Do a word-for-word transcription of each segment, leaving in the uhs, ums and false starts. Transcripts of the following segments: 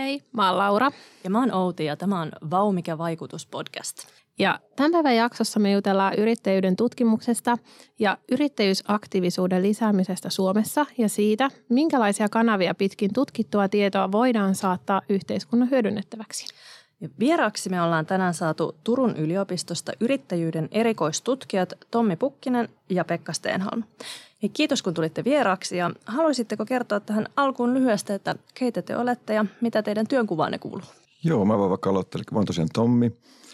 Hei, mä oon Laura. Ja mä oon Outi ja tämä on Vau mikä vaikutus podcast. Ja tämän päivän jaksossa me jutellaan yrittäjyyden tutkimuksesta ja yrittäjyysaktiivisuuden lisäämisestä Suomessa ja siitä, minkälaisia kanavia pitkin tutkittua tietoa voidaan saattaa yhteiskunnan hyödynnettäväksi. Ja vieraaksi me ollaan tänään saatu Turun yliopistosta yrittäjyyden erikoistutkijat Tommi Pukkinen ja Pekka Stenholm. Ja kiitos kun tulitte vieraaksi ja haluaisitteko kertoa tähän alkuun lyhyesti, että keitä te olette ja mitä teidän työnkuvaanne kuuluu? Joo, mä voin vaikka aloittaa. Mä oon tosiaan Tommi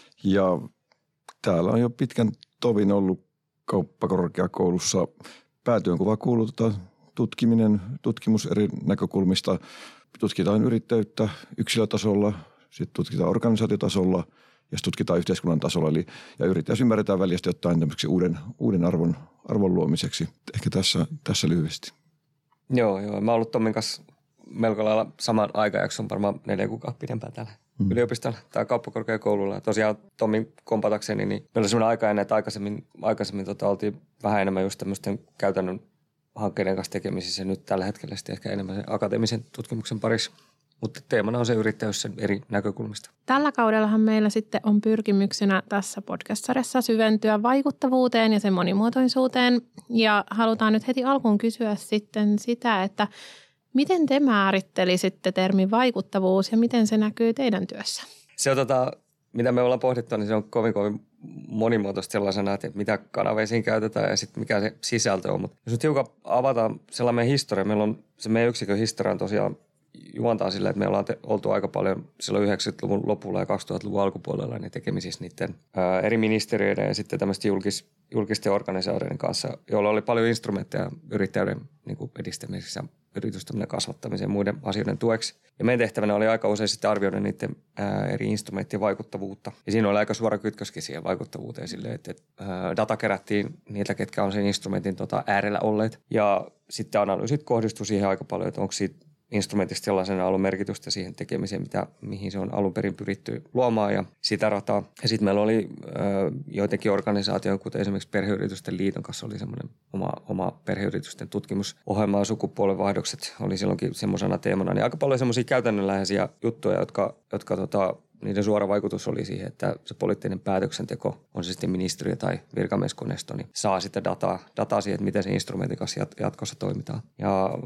ja täällä on jo pitkän tovin ollut kauppakorkeakoulussa. Päätyönkuva kuuluu tota tutkiminen, tutkimus eri näkökulmista. Tutkitaan yrittäjyyttä yksilötasolla, sitten tutkitaan organisaatiotasolla ja sitten tutkitaan yhteiskunnan tasolla. Eli, ja yrittäjyys ymmärretään väljästi jotain tämmöiseksi uuden, uuden arvon, arvon luomiseksi. Ehkä tässä, tässä lyhyesti. Joo, joo. Mä oon ollut Tommin kanssa melko lailla saman aikajakson, varmaan neljä kuukautta pidempään täällä hmm. yliopistolla tai kauppakorkeakoululla. Ja tosiaan Tommin kompatakseni, niin meillä oli semmoinen aika ennen, että aikaisemmin, aikaisemmin tota, oltiin vähän enemmän just tämmöisten käytännön hankkeiden kanssa tekemisissä. Nyt tällä hetkellä sitten ehkä enemmän sen akateemisen tutkimuksen parissa. Mutta teemana on se yrittäjyys sen eri näkökulmista. Tällä kaudellahan meillä sitten on pyrkimyksenä tässä podcast-sarjassa syventyä vaikuttavuuteen ja sen monimuotoisuuteen. Ja halutaan nyt heti alkuun kysyä sitten sitä, että miten te määrittelisitte termin vaikuttavuus ja miten se näkyy teidän työssä? Se on tota, mitä me ollaan pohdittu, niin se on kovin kovin monimuotoista sellaisena, että mitä kanavia siinä käytetään ja sitten mikä se sisältö on. Mutta jos nyt hiukan avataan sellainen meidän historia, meillä on se meidän yksikön historia on tosiaan juontaa silleen, että me ollaan te, oltu aika paljon silloin yhdeksänkymmentäluvun lopulla ja kaksituhattaluvun alkupuolella niin tekemisissä niiden ää, eri ministeriöiden ja sitten tämmöisten julkis, julkisten organisaatioiden kanssa, joilla oli paljon instrumentteja yrittäjyyden niin kuin edistämisessä, yritystoiminnan kasvattamisen ja muiden asioiden tueksi. Ja meidän tehtävänä oli aika usein sitten arvioida niiden ää, eri instrumenttien vaikuttavuutta. Ja siinä oli aika suora kytköskin siihen vaikuttavuuteen silleen, että, että ää, data kerättiin niiltä, ketkä on sen instrumentin tota, äärellä olleet. Ja sitten analyysit kohdistui siihen aika paljon, että onko siitä instrumentista sellaisena ollut merkitystä siihen tekemiseen, mitä, mihin se on alun perin pyritty luomaan ja sitä rataa. Ja sitten meillä oli ö, joitakin organisaatioita, kuten esimerkiksi Perheyritysten liiton kanssa oli semmoinen oma, oma perheyritysten tutkimusohjelma ja sukupuolenvaihdokset oli silloinkin semmoisena teemana. Niin aika paljon semmoisia käytännönläheisiä juttuja, jotka, jotka tota, niiden suora vaikutus oli siihen, että se poliittinen päätöksenteko, on se sitten ministeriö tai virkamieskoneisto, niin saa sitä dataa, dataa siihen, että miten se instrumentin kanssa jatkossa toimitaan. Ja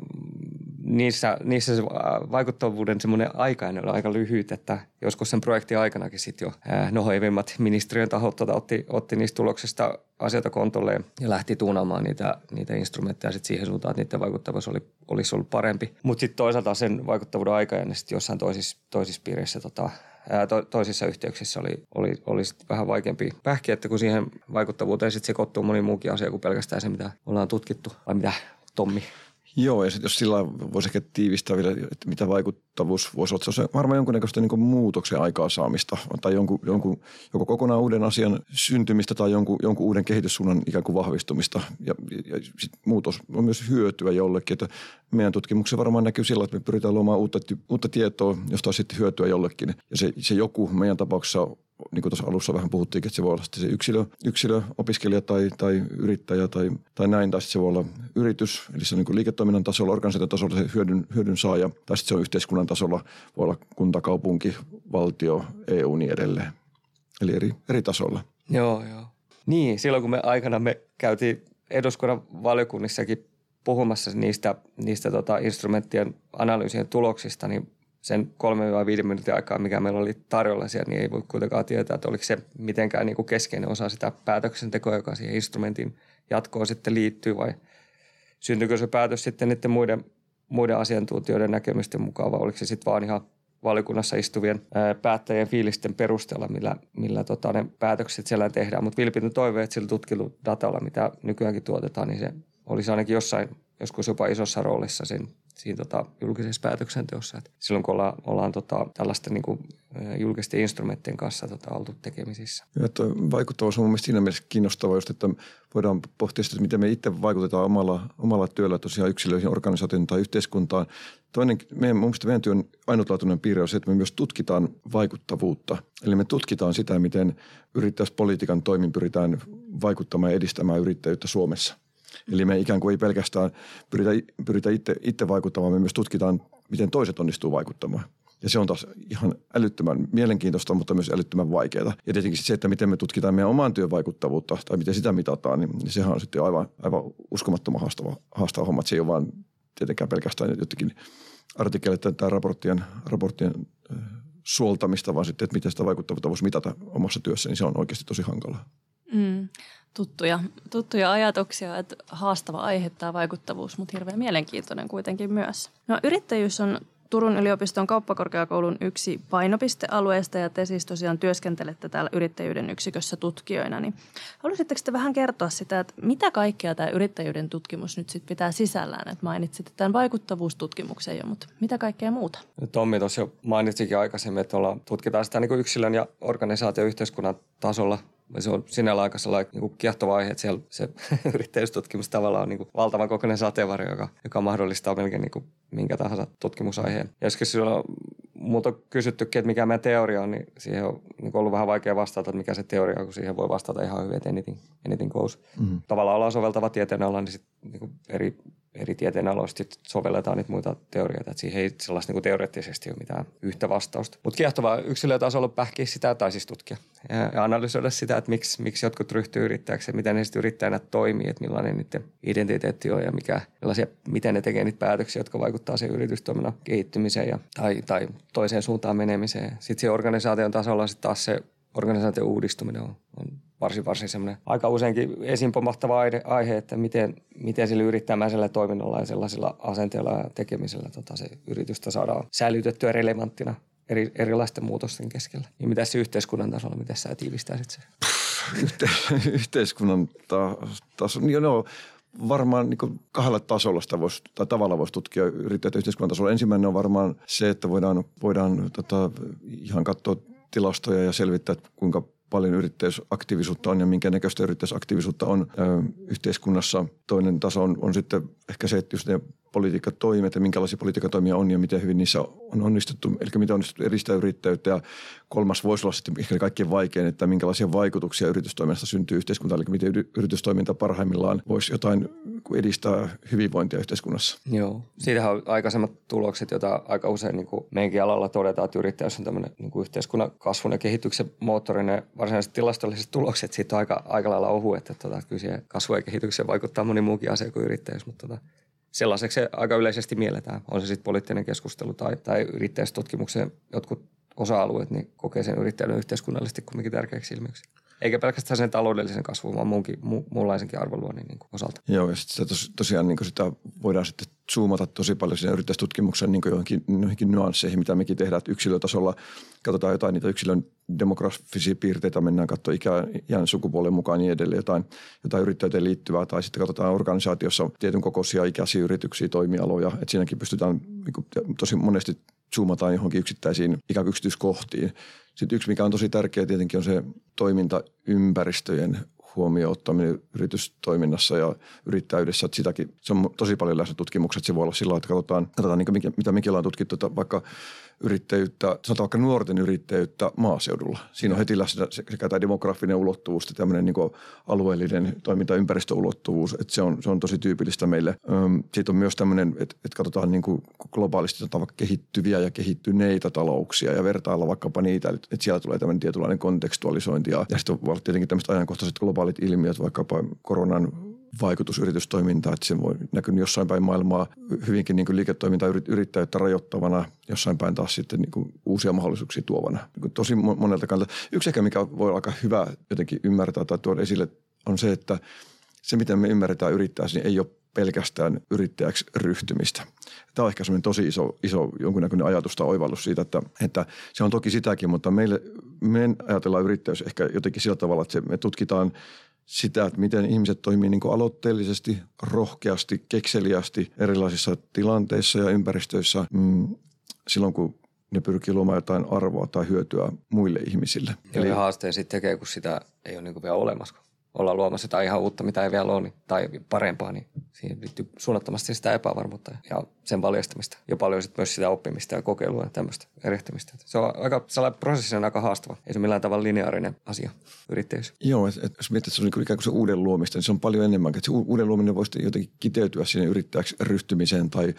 niissä, niissä se vaikuttavuuden semmoinen aikainen oli aika lyhyt, että joskus sen projektin aikanakin sitten jo nohoivimmat ministeriön tahot tota, otti, otti niistä tuloksista asioita kontolle ja lähti tuunaamaan niitä, niitä instrumentteja sitten siihen suuntaan, että niiden vaikuttavuus oli, olisi ollut parempi. Mutta sitten toisaalta sen vaikuttavuuden aikainen sitten jossain toisissa, toisissa piireissä tota, ää, to, toisissa yhteyksissä oli, oli, oli vähän vaikeampi pähkiä, että kun siihen vaikuttavuuteen sitten sekoittuu moni muukin asia kuin pelkästään se, mitä ollaan tutkittu. Vai mitä, Tommi? Joo, ja sitten jos sillä voisi ehkä tiivistää vielä, että mitä vaikuttavuus voisi olla, se on varmaan jonkunnäköistä niin muutoksen aikaansaamista tai jonkun, jonkun, joko kokonaan uuden asian syntymistä tai jonkun, jonkun uuden kehityssuunnan ikään kuin vahvistumista. Ja, ja sit muutos on myös hyötyä jollekin, että meidän tutkimuksen varmaan näkyy sillä, että me pyritään luomaan uutta, uutta tietoa, josta on sitten hyötyä jollekin. Ja se, se joku meidän tapauksessa, niin kuin tuossa alussa vähän puhuttiin, että se voi olla sitten se yksilö, yksilö opiskelija tai, tai yrittäjä tai, tai näin, tai sitten se voi olla yritys, eli se on niin kuin liiketoiminnan tasolla, organisaation tasolla se hyödyn, hyödyn saaja, tai sitten se on yhteiskunnan tasolla, voi olla kunta, kaupunki, valtio, E U niin edelleen. Eli eri, eri tasolla. Joo, joo. Niin, silloin kun me aikana me käytiin eduskunnan valiokunnissakin puhumassa niistä, niistä tota instrumenttien analyysien tuloksista, niin sen kolme viiden minuutin aikaa, mikä meillä oli tarjolla siellä, niin ei voi kuitenkaan tietää, että oliko se mitenkään niin kuin keskeinen osa sitä päätöksentekoa, joka siihen instrumentin jatkoon sitten liittyy, vai syntyykö se päätös sitten niiden muiden, muiden asiantuntijoiden näkemysten mukaan, vai oliko se sitten vaan ihan valiokunnassa istuvien ää, päättäjien fiilisten perusteella, millä, millä tota, ne päätökset siellä tehdään. Mutta vilpitön toive, että sillä tutkiludatalla, mitä nykyäänkin tuotetaan, niin se olisi ainakin jossain, joskus jopa isossa roolissa sen siinä tota, julkisessa päätöksenteossa. Et silloin kun ollaan, ollaan tota, tällaisten niin kuin, julkisten instrumenttien kanssa tota, oltu tekemisissä. Ja, että vaikuttavuus on mun mielestä siinä mielessä kiinnostavaa just, että voidaan pohtia sitä, että miten me itse vaikutetaan omalla, omalla työllä tosiaan yksilöihin, organisaatioon tai yhteiskuntaan. Toinen, meidän, mun mielestä meidän työn ainutlaatuinen piirre on se, että me myös tutkitaan vaikuttavuutta. Eli me tutkitaan sitä, miten yrittäjyyspolitiikan toimin pyritään vaikuttamaan ja edistämään yrittäjyyttä Suomessa. Eli me ikään kuin ei pelkästään pyritä, pyritä itse, itse vaikuttamaan, me myös tutkitaan, miten toiset onnistuu vaikuttamaan. Ja se on taas ihan älyttömän mielenkiintoista, mutta myös älyttömän vaikeaa. Ja tietenkin se, että miten me tutkitaan meidän oman työn vaikuttavuutta tai miten sitä mitataan, niin sehän on sitten aivan, aivan uskomattoman haastava, haastava homma. Että se ei ole vaan tietenkään pelkästään jotenkin artikkeleiden tai raporttien, raporttien suoltamista, vaan sitten, että miten sitä vaikuttavuutta voisi mitata omassa työssä, niin se on oikeasti tosi hankalaa. Mm, tuttuja, tuttuja ajatuksia, että haastava aihe tämä vaikuttavuus, mutta hirveän mielenkiintoinen kuitenkin myös. No, yrittäjyys on Turun yliopiston kauppakorkeakoulun yksi painopistealueesta ja te siis tosiaan työskentelette täällä yrittäjyyden yksikössä tutkijoina. Niin haluaisitteko te vähän kertoa sitä, että mitä kaikkea tämä yrittäjyyden tutkimus nyt sitten pitää sisällään? Että mainitsit tämän vaikuttavuustutkimuksen jo, mutta mitä kaikkea muuta? Tommi tuossa jo mainitsikin aikaisemmin, että ollaan, tutkitaan sitä niin kuin yksilön ja organisaation yhteiskunnan tasolla. Se on sinällä aika sellainen niin kuin kiehtova aihe, että siellä se yrittäjyystutkimus tavallaan on niin kuin valtavan kokoinen sateenvarjo, joka, joka mahdollistaa melkein niin kuin minkä tahansa tutkimusaiheen. Ja joskus silloin multa on kysyttykin, että mikä meidän teoria on, niin siihen on niin ollut vähän vaikea vastata, että mikä se teoria on, kun siihen voi vastata ihan hyvin, että anything, anything goes. Mm-hmm. Tavallaan ollaan soveltava tieteenala, niin sitten niin eri, eri tieteenaloista sovelletaan niitä muita teorioita, että siihen ei sellaista niin teoreettisesti ole mitään yhtä vastausta. Mutta kiehtovaa yksilötasolla pähkiä sitä tai siis tutkia ja, ja analysoida sitä, että miksi, miksi jotkut ryhtyy yrittäjäksi ja miten ne sitten yrittäjänä toimii, että millainen niiden identiteetti on ja mikä, miten ne tekee niitä päätöksiä, jotka vaikuttaa siihen yritystoiminnan kehittymiseen ja, tai, tai toiseen suuntaan menemiseen. Sitten siinä organisaation tasolla sitten taas se organisaation uudistuminen on, on varsin, varsin semmoinen aika useinkin esiin pomahtava aihe, että miten, miten sillä yrittämäisellä toiminnalla ja sellaisilla asenteilla ja tekemisellä tota, se yritystä saadaan säilytettyä relevanttina eri, erilaisten muutosten keskellä. Niin mitä se yhteiskunnan tasolla, miten sä tiivistäisit se? Yhte- yhteiskunnan tasolla, niin no, varmaan niin kahdella tasolla sitä voisi, tai tavalla voisi tutkia yrittäjät yhteiskunnan tasolla. Ensimmäinen on varmaan se, että voidaan, voidaan tota, ihan katsoa tilastoja ja selvittää, kuinka paljon yrittäjyysaktiivisuutta on ja minkä näköistä yrittäjyysaktiivisuutta on ö, yhteiskunnassa. Toinen taso on, on sitten ehkä se, että just ne politiikkatoimet ja minkälaisia politiikkatoimia on ja miten hyvin niissä on onnistuttu, eli miten on onnistuttu edistää yrittäjyyttä. Ja kolmas voisi olla sitten ehkä kaikkein vaikein, että minkälaisia vaikutuksia yritystoiminnasta syntyy yhteiskuntaan, eli miten yritystoiminta parhaimmillaan voisi jotain edistää hyvinvointia yhteiskunnassa. Joo, siitähän on aikaisemmat tulokset, joita aika usein niin kuin meidänkin alalla todetaan, että yrittäjyys on tämmöinen niin kuin yhteiskunnan kasvun ja kehityksen moottorinen. Varsinaiset tilastolliset tulokset siitä on aika, aika lailla ohu, että tota, kyllä siihen kasvu ja kehitykseen vaikuttaa moni muukin asia kuin yrittäjyys, mutta tota, sellaiseksi se aika yleisesti mielletään. On se sitten poliittinen keskustelu tai, tai yrittäjyystutkimuksen jotkut osa-alueet, niin kokee sen yrittäjyyden yhteiskunnallisesti kuitenkin tärkeäksi ilmiöksi. Eikä pelkästään sen taloudellisen kasvun, vaan muunkin, mu, muunlaisenkin arvonluonnin niin osalta. Joo, ja sitten tos, tosiaan niin sitä voidaan sitten zoomata tosi paljon siinä yrittäjästutkimuksen niin johonkin, johonkin nyansseihin, mitä mekin tehdään. Että yksilötasolla katsotaan jotain niitä yksilön demografisia piirteitä, mennään katsoa iän sukupuolen mukaan niin edelleen jotain, jotain yrittäjyyteen liittyvää. Tai sitten katsotaan organisaatiossa tietyn kokoisia ikäisiä yrityksiä, toimialoja. Että siinäkin pystytään niin tosi monesti zoomataan johonkin yksittäisiin ikään kuin yksityiskohtiin. Sitten yksi, mikä on tosi tärkeä tietenkin, on se toimintaympäristöjen huomioon ottaminen yritystoiminnassa ja yrittäjyydessä. Että sitäkin, se on tosi paljon läsnä tutkimukset. Se voi olla sillä, että katsotaan, katsotaan niin mitä mekin ollaan tutkittu, että vaikka yrittäjyyttä, sanotaan vaikka nuorten yrittäjyyttä maaseudulla. Siinä on heti läsnä sekä tämä demografinen ulottuvuus ja tämmöinen niin kuin alueellinen toimintaympäristöulottuvuus, että se on, se on tosi tyypillistä meille. Sitten on myös tämmöinen, että, että katsotaan niin kuin globaalisti vaikka kehittyviä ja kehittyneitä talouksia ja vertailla vaikkapa niitä, että siellä tulee tämmöinen tietynlainen kontekstualisointi ja, ja sitten on tietenkin tämmöiset ajankohtaiset globaalit ilmiöt, vaikkapa koronan vaikutus yritystoimintaan, että se voi näkyä jossain päin maailmaa hyvinkin niin kuin liiketoiminta yrittäjyyttä rajoittavana, jossain päin taas sitten niin kuin uusia mahdollisuuksia tuovana. Niin tosi monelta kannalta. Yksi ehkä, mikä voi olla aika hyvä jotenkin ymmärtää tai tuoda esille, on se, että se, miten me ymmärretään yrittäjäksi, niin ei ole pelkästään yrittäjäksi ryhtymistä. Tämä on ehkä semmoinen tosi iso, iso jonkunnäköinen ajatus tai oivallus siitä, että, että se on toki sitäkin, mutta meille, me ajatellaan yrittäjyys ehkä jotenkin sillä tavalla, että se, me tutkitaan sitä, että miten ihmiset toimii niin kuin aloitteellisesti, rohkeasti, kekseliästi erilaisissa tilanteissa ja ympäristöissä mm, silloin, kun ne pyrkii luomaan jotain arvoa tai hyötyä muille ihmisille. Ja Eli haasteen sitten tekee, kun sitä ei ole niin kuin vielä olemassa. Ollaan luomassa jotain ihan uutta, mitä ei vielä ole, niin, tai parempaa, niin siihen liittyy suunnattomasti sitä epävarmuutta ja sen valjastamista. Ja paljon sitten myös sitä oppimista ja kokeilua ja tämmöistä erehtymistä. Se on aika sellainen prosessina aika haastava. Ei se millään tavalla lineaarinen asia yrittäjyys. Joo, et, et, jos miettii, että se on ikään kuin se uuden luomista, niin se on paljon enemmän. Että se uuden luominen voisi jotenkin kiteytyä sinne yrittäjäksi ryhtymiseen tai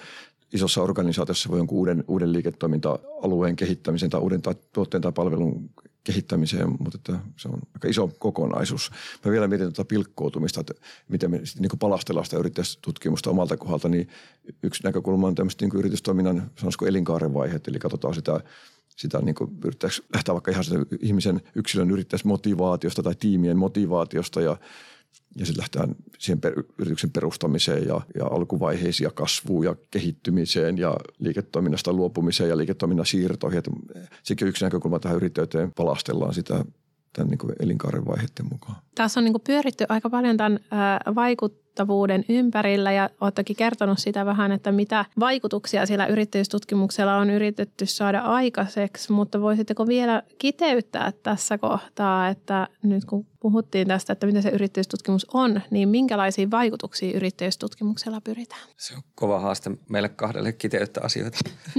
isossa organisaatiossa voi jonkun uuden, uuden liiketoiminta-alueen kehittämiseen tai uuden tai tuotteen tai palvelun kehittämiseen, mutta että se on aika iso kokonaisuus. Mä vielä mietin tuota pilkkoutumista, että miten me sitten niin palastellaan sitä yritystutkimusta omalta kohdalta, niin yksi näkökulma on tämmöistä niin yritystoiminnan, sanoisiko elinkaaren vaiheet, eli katsotaan sitä, sitä niin kuin yrittäjäksi lähtee vaikka ihan sitä ihmisen yksilön yrittäjämotivaatiosta tai tiimien motivaatiosta ja Ja sitten lähdetään siihen per, yrityksen perustamiseen ja, ja alkuvaiheisiin ja kasvuun ja kehittymiseen ja liiketoiminnasta luopumiseen ja liiketoiminnan siirtoihin. Että sekin yksi näkökulma tähän yrittäjyyteen palastellaan sitä tämän niin kuin elinkaaren vaiheiden mukaan. Tässä on niin kuin pyöritty aika paljon tämän ää, vaikuttavuuden ympärillä ja olettekin kertonut sitä vähän, että mitä vaikutuksia sillä yrittäjyystutkimuksella on yritetty saada aikaiseksi, mutta voisitteko vielä kiteyttää tässä kohtaa, että nyt kun puhuttiin tästä, että mitä se yrittäjyystutkimus on, niin minkälaisiin vaikutuksiin yrittäjyystutkimuksella pyritään? Se on kova haaste meille kahdelle kiteyttää asioita.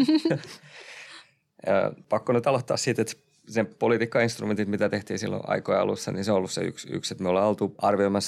Pakko nyt aloittaa siitä, että sen politiikka-instrumentit, mitä tehtiin silloin aikojen alussa, niin se on ollut se yksi, yksi että me ollaan oltu arvioimassa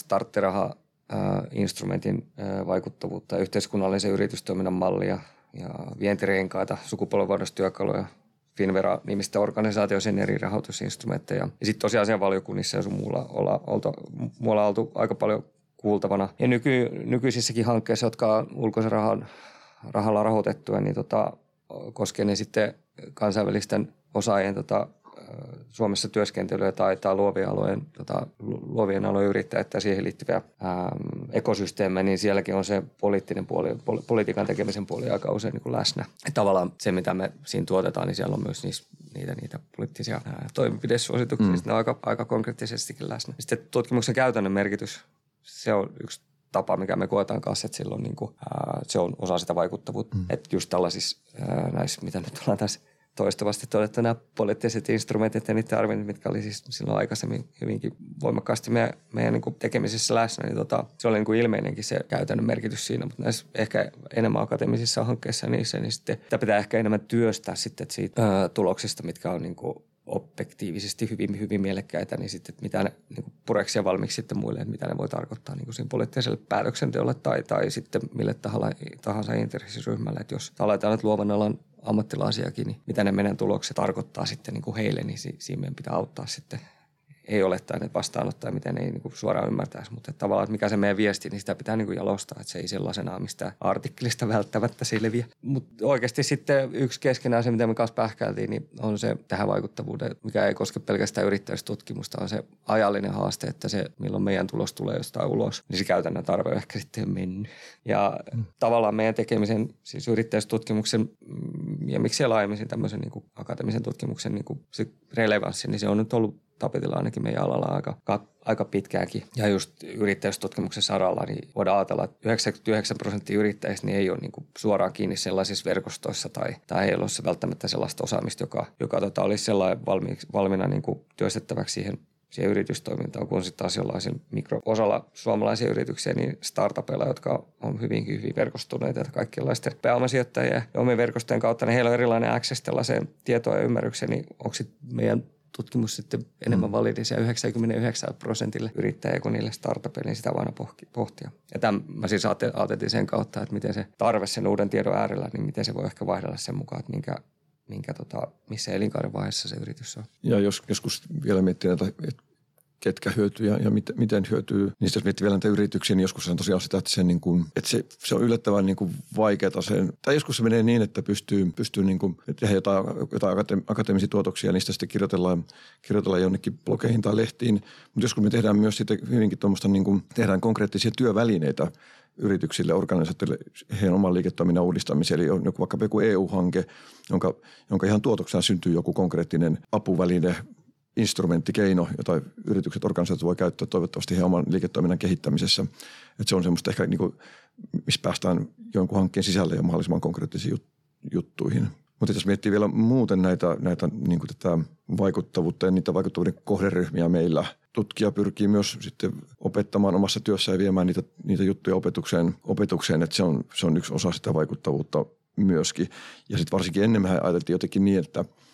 starttiraha-instrumentin vaikuttavuutta, yhteiskunnallisen yritystoiminnan mallia ja vientirenkaita, sukupolvenvaihdostyökaluja, Finvera-nimistä organisaatio, sen eri rahoitusinstrumentteja. Ja sitten tosiaan siellä valiokunnissa ja sun muulla ollaan oltu, muulla oltu aika paljon kuultavana. Ja nyky, nykyisissäkin hankkeissa, jotka on ulkoisen rahan, rahalla rahoitettuja, niin tota, koskee ne sitten kansainvälisten osaajien tota, Suomessa työskentelyä tai, tai luovien alojen, tota, luovien alojen yrittäjät tai siihen liittyviä ää, ekosysteemejä, niin sielläkin on se poliittinen puoli, poli, politiikan tekemisen puoli aika usein niin kuin läsnä. Et tavallaan se, mitä me siinä tuotetaan, niin siellä on myös niis, niitä, niitä poliittisia ää, toimenpidesuosituksia, mm. ne on aika, aika konkreettisestikin läsnä. Sitten tutkimuksen käytännön merkitys, se on yksi tapa, mikä me koetaan kanssa, että silloin niin kuin, ää, se on osa sitä vaikuttavuutta. Mm. Että just tällaisissa ää, näissä, mitä nyt ollaan tässä toistuvasti todettu, nämä poliittiset instrumentit ja niiden arvioinnit, mitkä oli siis silloin aikaisemmin hyvinkin voimakkaasti meidän, meidän niin kuin tekemisessä läsnä, niin tota, se oli niin kuin ilmeinenkin se käytännön merkitys siinä, mutta näissä ehkä enemmän akateemisissa hankkeissa niissä, niin sitten sitä pitää ehkä enemmän työstää sitten siitä ää, tuloksista, mitkä on niin kuin objektiivisesti hyvin, hyvin mielekkäitä, niin sitten mitä ne niin pureksia valmiiksi sitten muille, että mitä ne voi tarkoittaa niin kuin siinä poliittiselle päätöksenteolle tai, tai sitten mille tahansa intressiryhmälle. Että jos aletaan nyt luovan alan ammattilaisiakin, niin mitä ne meidän tulokset tarkoittaa sitten niin kuin heille, niin siinä meidän pitää auttaa sitten. Ei olettaen, että vastaanottaa, miten ei niin kuin suoraan ymmärtäisi, mutta että tavallaan, että mikä se meidän viesti, niin sitä pitää niin kuin jalostaa, että se ei sellaisenaan mistään artikkelista välttämättä selviä. Mutta oikeasti sitten yksi keskenään se, mitä me kanssa pähkäiltiin, niin on se tähän vaikuttavuuteen, mikä ei koske pelkästään yrittäjystutkimusta, on se ajallinen haaste, että se, milloin meidän tulos tulee jostain ulos, niin se käytännön tarve on ehkä sitten mennyt. Ja mm. tavallaan meidän tekemisen, siis yrittäjystutkimuksen ja miksei laajemmin tämmöisen niin kuin akateemisen tutkimuksen niin kuin se relevanssi, niin se on nyt ollut tapetilla ainakin meidän alalla aika, aika pitkäänkin. Ja just yrittäjystutkimuksen saralla niin voidaan ajatella, että yhdeksänkymmentäyhdeksän prosenttia yrittäjistä niin ei ole niin kuin suoraan kiinni sellaisissa verkostoissa tai, tai ei ole välttämättä sellaista osaamista, joka, joka tota, olisi sellainen valmi, valmiina niin kuin työstettäväksi siihen, siihen yritystoimintaan, kun sitten taas jollaisen mikro-osalla suomalaisia yrityksiä, niin startupeilla, jotka on hyvinkin hyvin verkostuneita ja kaikenlaisten pääomasijoittajia ja omien verkostojen kautta, niin heillä on erilainen access tällaiseen tietoa ja ymmärrykseen, niin onko meidän tutkimus sitten enemmän validisia yhdeksänkymmentäyhdeksän prosentille yrittäjä kuin niille startupeille, niin sitä voi aina pohtia. Ja tämän mä siis ajateltiin sen kautta, että miten se tarve sen uuden tiedon äärellä, niin miten se voi ehkä vaihdella sen mukaan, että minkä, minkä tota, missä elinkaaren vaiheessa se yritys on. Ja jos joskus vielä miettii näitä, että ketkä hyötyy ja, ja mit, miten hyötyy. Niistä jos miettii vielä näitä yrityksiä, niin joskus on tosiaan sitä, että, se, niin kuin, että se, se on yllättävän niin kuin vaikeaa. Sen, tai joskus se menee niin, että pystyy, pystyy niin kuin, tehdä jotain, jotain akateemisia tuotoksia ja niistä sitten kirjoitellaan, kirjoitellaan jonnekin blogeihin tai lehtiin. Mutta joskus me tehdään myös sitten hyvinkin tuommoista, niin kuin, tehdään konkreettisia työvälineitä yrityksille, organisaatioille heidän oman liiketoiminnan uudistamiseen. Eli on joku, vaikka joku E U-hanke, jonka, jonka ihan tuotoksena syntyy joku konkreettinen apuväline, instrumentti, keino, jota yritykset, organisaatiot voi käyttää toivottavasti heidän oman liiketoiminnan kehittämisessä. Että se on semmoista ehkä, niin kuin, missä päästään jonkun hankkeen sisälle ja mahdollisimman konkreettisiin juttuihin. Mutta jos miettii vielä muuten näitä, näitä niin kuin tätä vaikuttavuutta ja niitä vaikuttavuuden kohderyhmiä meillä, tutkija pyrkii myös sitten opettamaan omassa työssään ja viemään niitä, niitä juttuja opetukseen, opetukseen, että se on, se on yksi osa sitä vaikuttavuutta myöskin. Ja sitten varsinkin ennen me ajateltiin jotenkin niin, että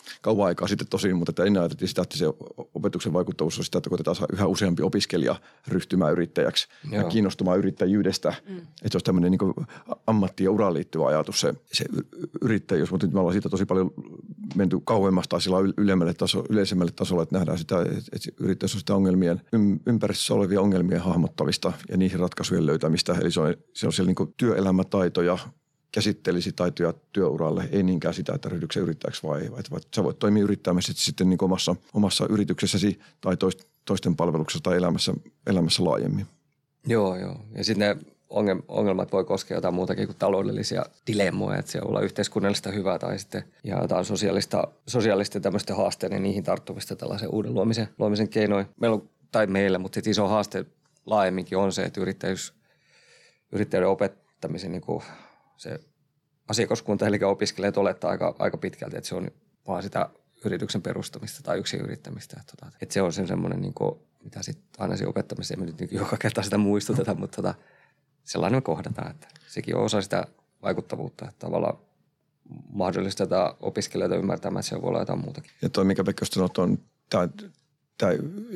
kauan aikaa sitten tosin, mutta että ennen ajateltiin sitä, että se opetuksen vaikuttavuus on sitä, että koitetaan saada yhä useampi opiskelija ryhtymään yrittäjäksi Joo. ja kiinnostumaan yrittäjyydestä. Mm. Että se olisi tämmöinen niin ammatti- ja uraan liittyvä ajatus se, se yrittäjyys, mutta nyt me ollaan siitä tosi paljon menty kauemmas tai sillä ylemmälle taso, yleisemmälle tasolle, että nähdään sitä, että yrittäjyys on sitä ongelmien, ympäristössä olevia ongelmia hahmottavista ja niihin ratkaisujen löytämistä. Eli se on, se on siellä niin kuin työelämätaitoja, käsittelisi taitoja työuralle, ei niinkään sitä, että ryhdytkö yrittäjäksi vai, vai että sä voit toimia yrittäjämässä sitten niin omassa, omassa yrityksessäsi tai toisten palveluksessa tai elämässä, elämässä laajemmin. Joo, joo. Ja sitten ne ongelmat voi koskea jotain muutakin kuin taloudellisia dilemmoja, että se olla yhteiskunnallista hyvää tai sitten ja jotain sosiaalista, sosiaalista tämmöistä haasteita ja niihin tarttumista tällaisen uuden luomisen, luomisen keinoin. Meillä on, tai meillä, mutta sitten iso haaste laajemminkin on se, että yrittäjyys, yrittäjyyden opettamisen niin kuin se asiakaskunta, eli opiskelijat olettaa aika, aika pitkälti, että se on vaan sitä yrityksen perustamista tai yksin yrittämistä. Että, että se on se semmoinen, niin kuin, mitä sitten aina siinä opettamisessa, emme nyt joka kerta sitä muistuteta, mutta tota, sellainen me kohdataan, että sekin on osa sitä vaikuttavuutta, että tavallaan mahdollistetaan opiskelijoita ymmärtämään, että se voi olla jotain muutakin. Ja toi, mikä Pekka sanoi, on tämä, tämä,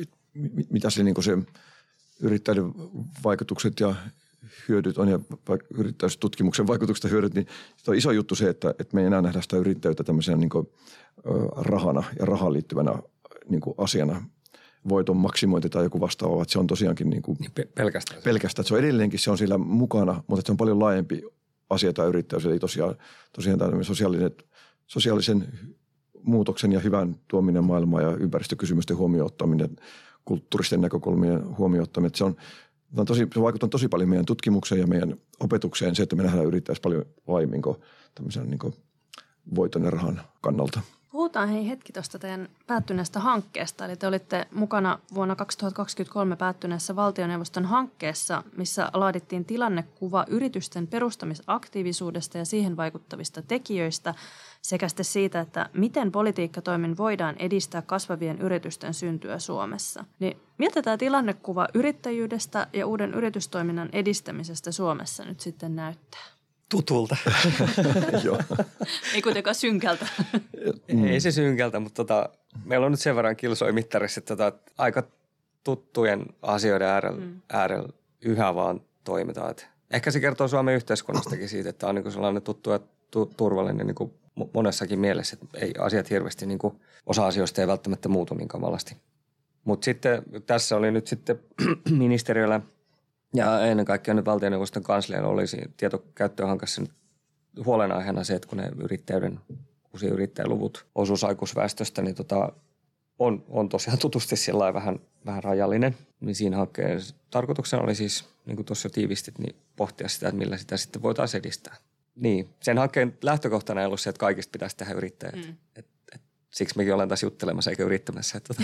mitä se, niin se yrittäjien vaikutukset ja hyödyt on ja yrittäjyystutkimuksen vaikutukset ja hyödyt, niin on iso juttu se, että, että me ei enää nähdä sitä yrittäjyyttä tämmöisenä niin kuin, rahana ja rahaan liittyvänä niin kuin asiana. Voiton maksimointi tai joku vastaava, että se on tosiaankin niin kuin pelkästään. pelkästään. Että se on edelleenkin, se on siellä mukana, mutta se on paljon laajempi asia tämä yrittäjyys. Eli tosiaan, tosiaan tämä sosiaalinen, sosiaalisen muutoksen ja hyvän tuominen maailmaan ja ympäristökysymysten huomioon ottaminen, kulttuuristen näkökulmien huomioon ottaminen. Että se on on tosi, se vaikuttaa tosi paljon meidän tutkimukseen ja meidän opetukseen se, että me nähdään yrittäjässä paljon laajemmin kuin tämmöisen niin kuin voiton ja rahan kannalta. Puhutaan hei hetki tuosta teidän päättyneestä hankkeesta. Eli te olitte mukana vuonna kaksituhattakaksikymmentäkolme päättyneessä valtioneuvoston hankkeessa, missä laadittiin tilannekuva yritysten perustamisaktiivisuudesta ja siihen vaikuttavista tekijöistä sekä sitten siitä, että miten politiikkatoimin voidaan edistää kasvavien yritysten syntyä Suomessa. Niin miltä tämä tilannekuva yrittäjyydestä ja uuden yritystoiminnan edistämisestä Suomessa nyt sitten näyttää? Tutulta. Ei kuitenkaan synkältä. Ei se synkältä, mutta tota, meillä on nyt sen verran kilsoi mittarissa, että tota, aika tuttujen asioiden äärellä, mm. äärellä yhä vaan toimitaan. Et ehkä se kertoo Suomen yhteiskunnastakin siitä, että on niinku sellainen tuttu ja tu- turvallinen niinku monessakin mielessä, että ei asiat hirveästi, niinku, osa asioista ei välttämättä muutu niin kamalasti. Mutta sitten tässä oli nyt sitten ministeriöllä ja ennen kaikkea nyt valtioneuvoston kanslialla olisi tietokäyttöhankassa nyt huolenaiheena se, että kun ne yrittäjyyden, uusia yrittäjäluvut osuus aikuisväestöstä, niin tota, on, on tosiaan tutusti sillä vähän, vähän rajallinen. Niin siinä hankkeen tarkoituksena oli siis, niin kuin tuossa jo tiivistit, niin pohtia sitä, että millä sitä sitten voitaisiin edistää. Niin, sen hankkeen lähtökohtana ei ollut se, että kaikista pitäisi tehdä yrittäjät. Mm. Et, et, siksi mekin olen tässä juttelemassa eikä yrittämässä. Tota.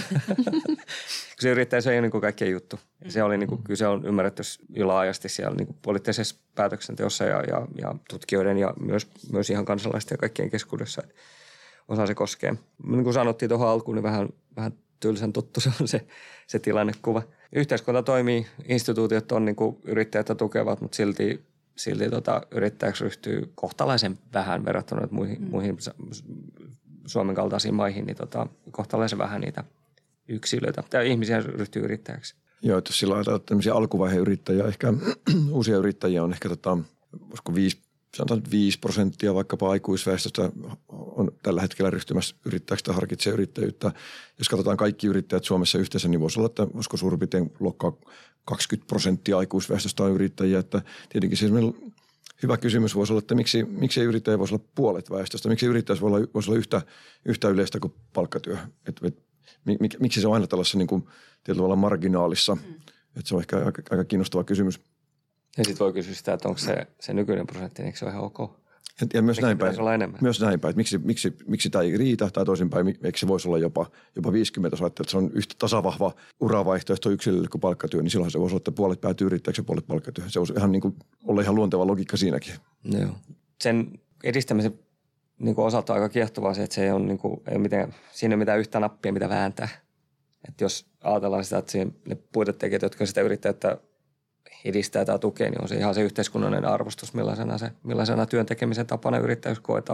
Se yrittäjä, se ei ole niin kuin kaikkien juttu. Ja se oli niin kuin, kyllä se on ymmärretty jo laajasti siellä niin kuin poliittisessa päätöksenteossa ja, ja, ja tutkijoiden ja myös, myös ihan kansalaisten ja kaikkien keskuudessa. Osa se koskee. Niin kuin sanottiin tuohon alkuun, niin vähän, vähän tylsän tuttu se on se, se tilannekuva. Yhteiskunta toimii, instituutiot on niin kuin yrittäjät tukevat, mutta silti, silti tota, yrittäjäksi ryhtyy kohtalaisen vähän verrattuna muihin, mm. muihin Suomen kaltaisiin maihin, niin tota, kohtalaisen vähän niitä yksilöitä tai ihmisiä ryhtyy yrittäjäksi. Joo, että jos sillä ajatellaan, että tämmöisiä alkuvaiheen yrittäjiä, ehkä uusia yrittäjiä on ehkä tota, olisiko viisi, sanotaan viisi prosenttia vaikkapa aikuisväestöstä on tällä hetkellä ryhtymässä yrittäjäksi tai harkitsee yrittäjyyttä. Jos katsotaan kaikki yrittäjät Suomessa yhteensä, niin voisi olla, että olisiko suurin piirtein luokkaa kaksikymmentä prosenttia aikuisväestöstä on yrittäjiä. Että tietenkin siis hyvä kysymys voisi olla, että miksi, miksi ei yrittäjä voisi olla puolet väestöstä? Miksi yrittäjä voisi olla, voisi olla yhtä, yhtä yleistä kuin palkkatyö? Et, et, mik, miksi se on aina tällaisessa niin kuin, tietyllä tavalla marginaalissa? Mm. Et se on ehkä aika, aika kiinnostava kysymys. Ja sitten voi kysyä sitä, että onko se, se nykyinen prosentti, eikö se ole ihan ok? Ja, ja myös, näin päin, myös näin päin, että miksi, miksi, miksi tämä ei riitä tai toisinpäin, eikö se voisi olla jopa, jopa viisikymmentä, jos ajattelee, että se on yhtä tasavahva uravaihtoehto yksilölle kuin palkkatyö, niin silloin se voisi olla, että puolet päätyy yrittäjäksi ja puolet palkkatyöhön. Se voisi ihan niin kuin olla ihan luonteva logiikka siinäkin. Joo. Sen edistämisen niin kuin osalta on aika kiehtovaa se, että se ei ole, niin kuin, ei ole mitään, siinä ei ole mitään yhtä nappia, mitä vääntää. Että jos ajatellaan sitä, että siinä, ne puitetekijät, jotka sitä yrittäjyyttä edistää tai tukee, niin on se ihan se yhteiskunnallinen arvostus, millaisena, se, millaisena työn tekemisen tapana yrittäjyys koetaan.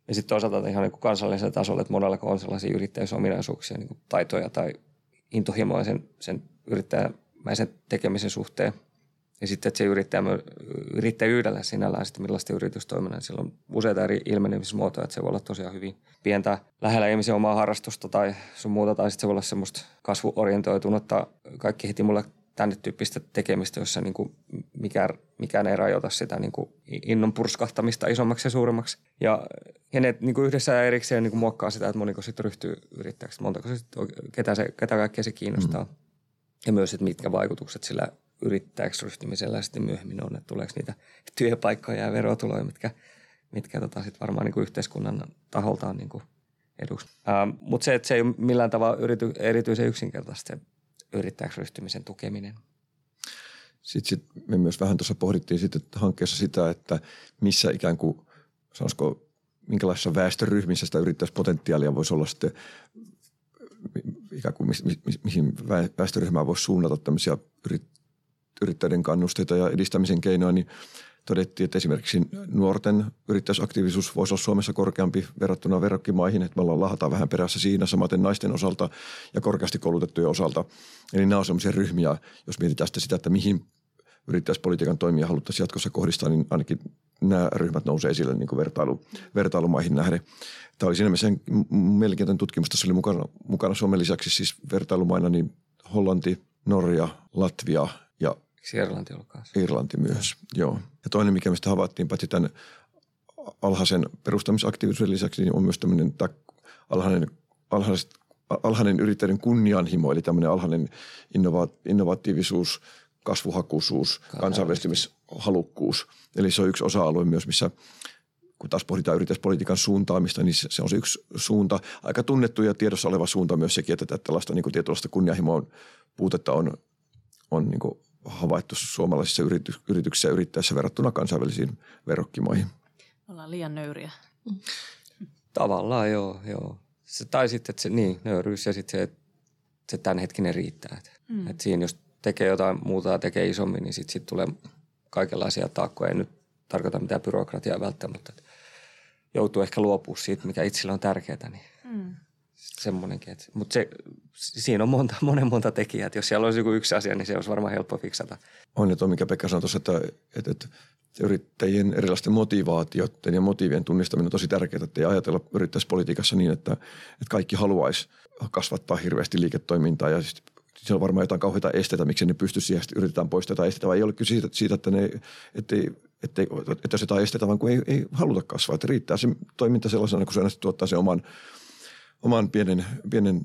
Ja sitten toisaalta ihan niin kuin kansallisella tasolla, että monella on sellaisia yrittäjyysominaisuuksia, niin kuin taitoja tai intohimoa sen, sen yrittäjämäisen tekemisen suhteen. Ja sitten, että se yrittäjä, yrittäjyydellä sinällään sitten millaista yritystoiminnan. Sillä on useita eri ilmenemismuotoja, että se voi olla tosiaan hyvin pientä lähellä ihmisen omaa harrastusta tai sun muuta. Tai sitten se voi olla semmoista kasvuorientoitunutta, kaikki heti mulle tänne tyyppistä tekemistä, jossa niin kuin mikään, mikään ei rajoita sitä niin kuin innon purskahtamista isommaksi ja suuremmaksi. Ja, ja ne niin kuin yhdessä ja erikseen niin kuin muokkaa sitä, että moniko sitten ryhtyy yrittäjäksi, montako sitten, ketä, se, ketä kaikkea se kiinnostaa. Mm. Ja myös, että mitkä vaikutukset sillä yrittäjäksi ryhtymisellä sitten myöhemmin on, että tuleeko niitä työpaikkoja ja verotuloja, mitkä, mitkä tota sit varmaan niin kuin yhteiskunnan taholta on niin kuin eduksi. Ähm, mutta se, että se ei ole millään tavalla yrity, erityisen yksinkertaisesti se yrittäjäksi ryhtymisen tukeminen. Sitten sit me myös vähän tuossa pohdittiin sitten hankkeessa sitä, että missä ikään kuin, sanoisiko, minkälaisissa väestöryhmissä sitä yrittäjäspotentiaalia voisi olla sitten, ikään kuin mihin väestöryhmään voisi suunnata tämmöisiä yrittäjien kannusteita ja edistämisen keinoja, niin todettiin, että esimerkiksi nuorten yrittäjyysaktiivisuus voisi olla Suomessa korkeampi verrattuna verrokkimaihin, että me ollaan lahataan vähän perässä siinä, samaten naisten osalta ja korkeasti koulutettujen osalta. Eli nämä on sellaisia ryhmiä, jos mietitään sitä, että mihin yrittäjyyspolitiikan toimia haluttaisiin jatkossa kohdistaa, niin ainakin nämä ryhmät nousee esille niin kuin vertailu, vertailumaihin nähden. Tämä oli siinä mielessä mielenkiintoinen tutkimus. Tässä oli mukana, mukana Suomen lisäksi siis vertailumaina niin Hollanti, Norja, Latvia ja Irlanti olkaa. Irlanti myös, joo. Ja toinen, mikä mistä havaittiin, paitsi tämän alhaisen perustamisaktiivisuuden lisäksi, niin on myös tämmöinen alhainen, alhainen, alhainen yrittäjien kunnianhimo, eli tämmöinen alhainen innova, innovatiivisuus, kasvuhakuisuus, kansainvälistymishalukkuus. Eli se on yksi osa-alue myös, missä kun taas pohditaan yrityspolitiikan suuntaamista, niin se on se yksi suunta. Aika tunnettu ja tiedossa oleva suunta myös sekin, että tällaista niin kuin tietynlaista kunnianhimoa puutetta on, on niin kuin havaittu suomalaisissa yrity, yrityksissä ja yrittäjissä verrattuna kansainvälisiin verrokkimaihin. Ollaan liian nöyriä. Tavallaan joo, joo. Se, tai sitten, että se niin, nöyryys ja sitten se, että se tämänhetkinen riittää. Mm. Että siinä jos tekee jotain muuta ja tekee isommin, niin sitten sit tulee kaikenlaisia taakkoja. Ei nyt tarkoita mitään byrokratiaa välttämättä. Joutuu ehkä luopumaan siitä, mikä itsellä on tärkeää. Niin mm. semmoinenkin. Mutta se, siinä on monta, monen monta tekijää. Jos siellä olisi joku yksi asia, niin se olisi varmaan helppo fiksata. On ja tuo, mikä Pekka sanoi tuossa, että, että, että yrittäjien erilaisten motivaatioiden ja motiivien tunnistaminen on tosi tärkeää, että ei ajatella yrittäjyyspolitiikassa niin, että, että kaikki haluaisi kasvattaa hirveästi liiketoimintaa ja siis siellä on varmaan jotain kauheita esteitä, miksi ne pystyy siihen, että yritetään poistaa jotain esteitä, vai ei ole kyse siitä, siitä että, ne, ettei, ettei, että jos jotain esteitä, vaan kun ei, ei haluta kasvaa, että riittää se toiminta sellaisena, kun se tuottaa sen oman, oman pienen, pienen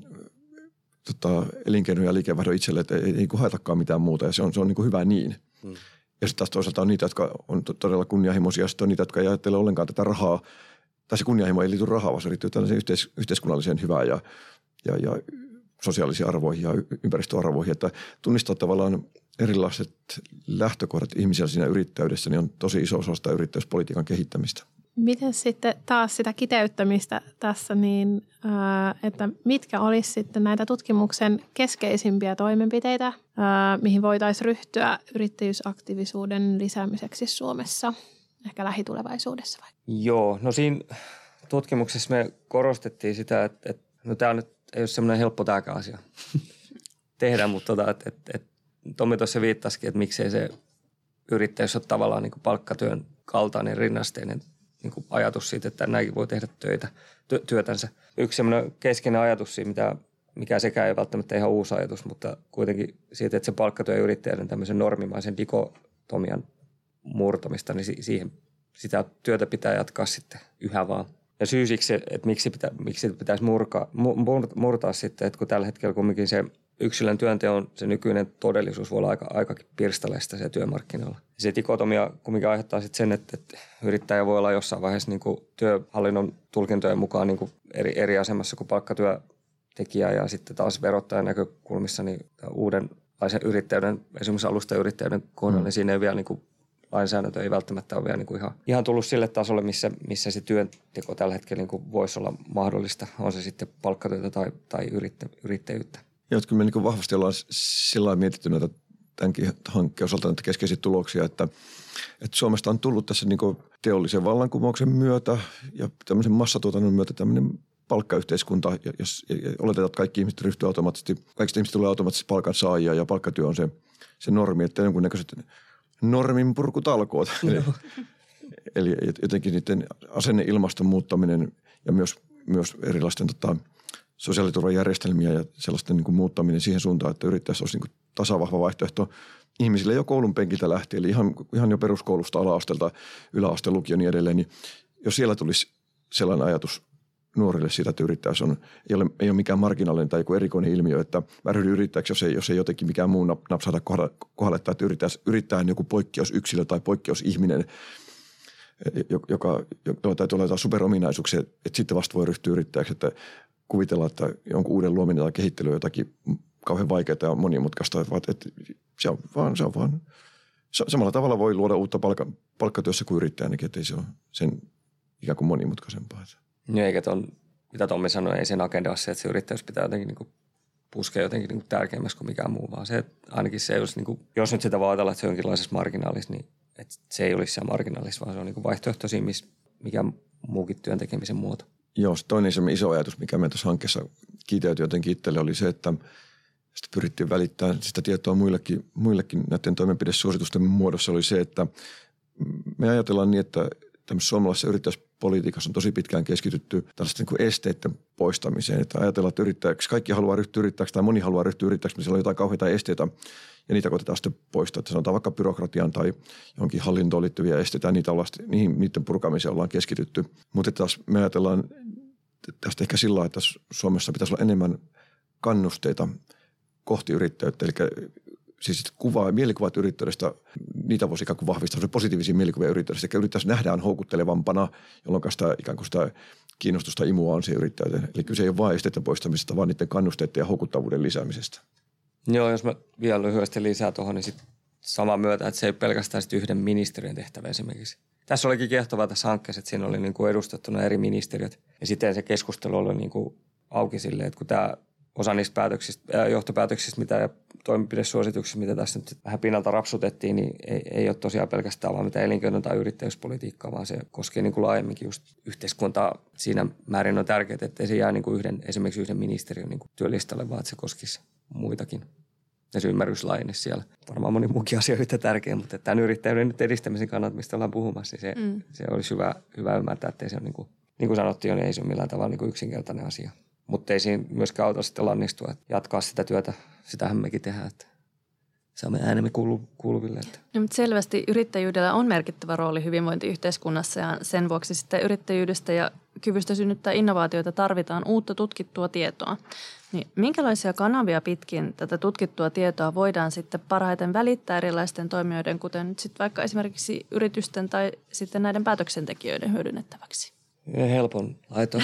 tota, elinkeinon ja liikevaihdon itselle, että ei, ei haetakaan mitään muuta ja se on, se on niin kuin hyvä niin. Hmm. Ja sitten taas toisaalta on niitä, jotka on todella kunnianhimoisia, sitten on niitä, jotka ei ajattele ollenkaan tätä rahaa, tai se kunnianhimo ei liity rahaa, vaan se liittyy tällaiseen yhteis, yhteiskunnalliseen hyvään ja, ja, ja sosiaalisiin arvoihin ja ympäristöarvoihin, että tunnistaa tavallaan erilaiset lähtökohdat ihmisillä siinä yrittäjyydessä, niin on tosi iso osa sitä yrittäjyyspolitiikan kehittämistä. Miten sitten taas sitä kiteyttämistä tässä, niin että mitkä olisi sitten näitä tutkimuksen keskeisimpiä toimenpiteitä, mihin voitaisiin ryhtyä yrittäjyysaktiivisuuden lisäämiseksi Suomessa, ehkä lähitulevaisuudessa vai? Joo, no siinä tutkimuksessa me korostettiin sitä, että, että no tämä nyt ei ole semmoinen helppo tämäkään asia tehdä, mutta tota, että, että, että Tommi tuossa viittasikin, että miksei se yrittäjyys ole tavallaan niin kuin palkkatyön kaltainen rinnasteinen niin kuin ajatus siitä, että näinkin voi tehdä töitä, ty- työtänsä. Yksi semmoinen keskeinen ajatus siinä, mitä, mikä sekään ei välttämättä ihan uusi ajatus, mutta kuitenkin siitä, että se palkkatyö yrittäjän tämmöisen normimaisen dikotomian murtamista, niin siihen sitä työtä pitää jatkaa sitten yhä vaan. Ja syy siksi, että miksi, pitä, miksi pitäisi murkaa, murtaa sitten, että kun tällä hetkellä kumminkin se yksilön työnteon se nykyinen todellisuus voi olla aika, aikakin pirstaleista siellä työmarkkinoilla. Se dikotomia kumminkin aiheuttaa sitten sen, että, että yrittäjä voi olla jossain vaiheessa niin kuin työhallinnon tulkintojen mukaan niin kuin eri, eri asemassa kuin palkkatyötekijä ja sitten taas verottajan näkökulmissa niin uudenlaisen yrittäjyyden, esimerkiksi alustajayrittäjyyden kohdalla, mm. niin siinä ei vielä niin kuin lainsäädäntö ei välttämättä ole vielä niin kuin ihan, ihan tullut sille tasolle, missä, missä se työnteko tällä hetkellä niin kuin voisi olla mahdollista. On se sitten palkkatyötä tai, tai yrittä, yrittäjyyttä. Joo, kyllä me niin kuin vahvasti ollaan sillä lailla mietitty näitä tämänkin hankkeen osalta näitä keskeisiä tuloksia, että, että Suomesta on tullut tässä niin kuin teollisen vallankumouksen myötä ja tämmöisen massatuotannon myötä tämmöinen palkkayhteiskunta, ja, jos, ja oletetaan, että kaikki ihmiset ryhtyy automaattisesti, kaikista ihmiset tulee automaattisesti palkansaajia ja palkkatyö on se, se normi, että jonkunnäköiset norminpurkutalkoot. No. Eli, eli jotenkin niiden asenneilmaston muuttaminen ja myös, myös erilaisten tota, sosiaaliturvajärjestelmiä ja sellaisten niin kuin muuttaminen siihen suuntaan, että yrittäjässä olisi niin kuin tasavahva vaihtoehto ihmisille jo koulun penkiltä lähtien, eli ihan, ihan jo peruskoulusta, ala-asteelta, yläaste, lukio ja niin edelleen, niin jos siellä tulisi sellainen ajatus nuorille siitä, että yrittäjyys on, ei ole, ei ole mikään marginaalinen tai joku erikoinen ilmiö, että mä ryhdyn yrittäjäksi, jos ei, jos ei jotenkin mikään muu napsahda kohdalle, tai että yrittäjässä, yrittäjän joku poikkeusyksilö tai poikkeusihminen, joka, joka täytyy olla jotain superominaisuuksia, että sitten vasta voi ryhtyä yrittäjäksi, että kuvitellaan, että jonkun uuden luominen tai kehittely on jotakin kauhean vaikeaa ja monimutkaista, että se on vaan, se on vaan, samalla tavalla voi luoda uutta palkka, palkkatyössä kuin yrittäjänäkin, että ei se ole sen ikään kuin monimutkaisempaa. Niin eikä ton, mitä Tommi sanoi, ei sen agenda ole se, että se yrittäjyys pitää jotenkin niin kuin puskea jotenkin niin kuin tärkeämmäksi kuin mikään muu, vaan se, että ainakin se, jos, niin kuin, jos nyt sitä voi ajatella, että se on jonkinlaisessa marginaalissa, niin että se ei olisi siellä marginaalissa, vaan se on niin kuin vaihtoehtoisia, mikä muukin työn tekemisen muoto. Joo, toinen iso ajatus, mikä meidän tuossa hankkeessa kiteytyi jotenkin itselle, oli se, että sitä pyrittiin välittämään sitä tietoa muillekin, muillekin näiden toimenpidesuositusten muodossa, oli se, että me ajatellaan niin, että tämmöisessä suomalaisessa yrittäjyyspolitiikassa on tosi pitkään keskitytty tällaisten niin kuin esteiden poistamiseen. Että ajatellaan, että yrittäjäksi, kaikki haluaa ryhtyä yrittäjäksi tai moni haluaa ryhtyä yrittäjäksi, mutta siellä on jotain kauheita esteitä ja niitä koitetaan sitten poistaa. Että sanotaan vaikka byrokratian tai johonkin hallintoon liittyviä esteitä, niitä ollaan, niihin, niiden purkamiseen ollaan keskitytty. Mutta taas me ajatellaan tästä ehkä sillä lailla, että Suomessa pitäisi olla enemmän kannusteita kohti yrittäjyyttä, eli siis kuvaa, mielikuvat yrittäjyydestä, niitä voisi ikään kuin vahvistaa, se positiivisia mielikuvia yrittäjyydestä, eli yrittäjyys nähdään houkuttelevampana, jolloin sitä ikään kuin sitä kiinnostusta imua on se yrittäjyyteen. Eli kyse ei ole vain esteiden poistamisesta, vaan niiden kannusteiden ja houkuttavuuden lisäämisestä. Joo, jos mä vielä lyhyesti lisää tuohon, niin sitten saman myötä, että se ei pelkästään sit yhden ministeriön tehtävä esimerkiksi. Tässä olikin kiehtovaa tässä hankkeessa, että siinä oli niin kuin edustettuna eri ministeriöt, ja sitten se keskustelu oli niin kuin auki silleen, että kun tämä osa niistä päätöksistä, äh, johtopäätöksistä mitä, ja toimenpidesuosituksista, mitä tässä nyt vähän pinnalta rapsutettiin, niin ei, ei ole tosiaan pelkästään vaan mitään elinkeino- tai yrittäjyyspolitiikkaa, vaan se koskee niin kuin laajemminkin just yhteiskuntaa. Siinä määrin on tärkeää, että ei se jää niin kuin yhden, esimerkiksi yhden ministeriön niin kuin työlistalle, vaan että se koskisi muitakin. Ja se ymmärrys laajenisi siellä. Varmaan moni muukin asia on yhtä tärkeä, mutta tämän yrittäjyyden nyt edistämisen kannalta, mistä ollaan puhumassa, niin se, mm. se olisi hyvä, hyvä ymmärtää, että ei se ole niin kuin, niin kuin sanottiin jo, niin ei se ole millään tavalla niin kuin yksinkertainen asia. Mutta ei siinä myöskään auta sitten lannistua, että jatkaa sitä työtä. Sitähän mekin tehdään, että saamme äänemme kuulu, kuuluville. Että. No, mutta selvästi yrittäjyydellä on merkittävä rooli hyvinvointiyhteiskunnassa ja sen vuoksi sitten yrittäjyydestä ja kyvystä synnyttää innovaatioita tarvitaan uutta tutkittua tietoa. Niin minkälaisia kanavia pitkin tätä tutkittua tietoa voidaan sitten parhaiten välittää erilaisten toimijoiden, kuten nyt sitten vaikka esimerkiksi yritysten tai sitten näiden päätöksentekijöiden hyödynnettäväksi? Helpon laito.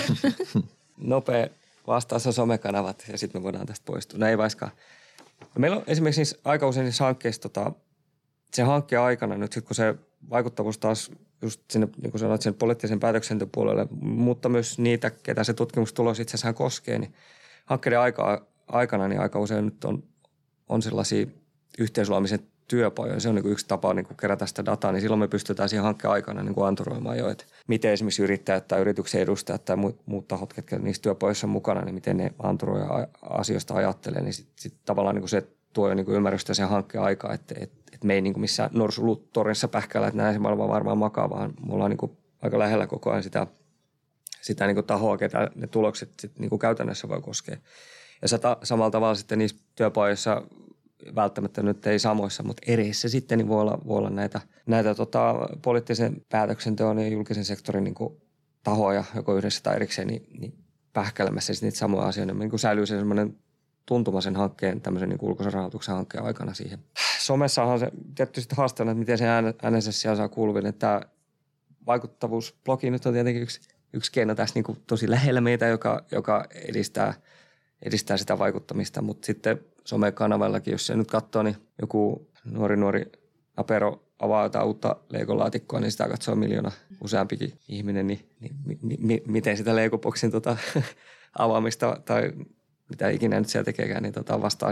Nopea vastaus on somekanavat ja sitten me voidaan tästä poistua. No ei vaiskaan. Meillä on esimerkiksi niissä aika usein niissä hankkeissa tota, sen hankkeen aikana nyt sit kun se vaikuttavuus taas just sinne, niin kuin sanoit, sen poliittisen päätöksentöpuolelle, mutta myös niitä, ketä se tutkimustulos itse asiassa koskee, niin hankkeiden aika, aikana niin aika usein nyt on, on sellaisia yhteisluomisen työpajoja. Se on niin kuin yksi tapa niin kuin kerätä sitä dataa, niin silloin me pystytään siihen hankkeen aikana niin kuin anturoimaan jo, että miten esimerkiksi yrittäjät tai yrityksen edustajat tai muut, muut tahot, ketkä niissä työpajoissa on mukana, niin miten ne anturoi asioista ajattelee, niin sitten sit tavallaan niin kuin se tuo jo niin kuin ymmärrystä sen hankkeen aikaa, että et, et me ei niin kuin missään norsuluttorissa pähkällä, että näin se maailma varmaan makaa, vaan me ollaan niin kuin aika lähellä koko ajan sitä, sitä niin kuin tahoa, ketä ne tulokset sit niin kuin käytännössä voi koskea. Ja sata, samalla tavalla sitten niissä työpajoissa välttämättä nyt ei samoissa, mutta ereissä sitten niin voi olla, voi olla näitä, näitä tota, poliittisen päätöksenteon ja julkisen sektorin niin kuin tahoja, joko yhdessä tai erikseen, niin, niin pähkäilemässä niitä samoja asioita. Niin kuin säilyy se semmoinen tuntuma sen hankkeen, tämmöisen niin kuin ulkoisen rahoituksen hankkeen aikana siihen. Somessahan on se tietysti haasteena, että miten se äänensä siellä saa kuuluville. Tämä vaikuttavuusblogi nyt on tietenkin yksi, yksi keino tässä niin kuin tosi lähellä meitä, joka, joka edistää, edistää sitä vaikuttamista, mutta sitten somekanavallakin, jos se nyt katsoo, niin joku nuori nuori apero avaa jotain uutta Lego-laatikkoa, niin sitä katsoo miljoona useampikin ihminen, niin, niin mi, mi, miten sitä Lego-boksin tota, avaamista tai mitä ikinä nyt siellä tekeekään, niin tota vastaa sitten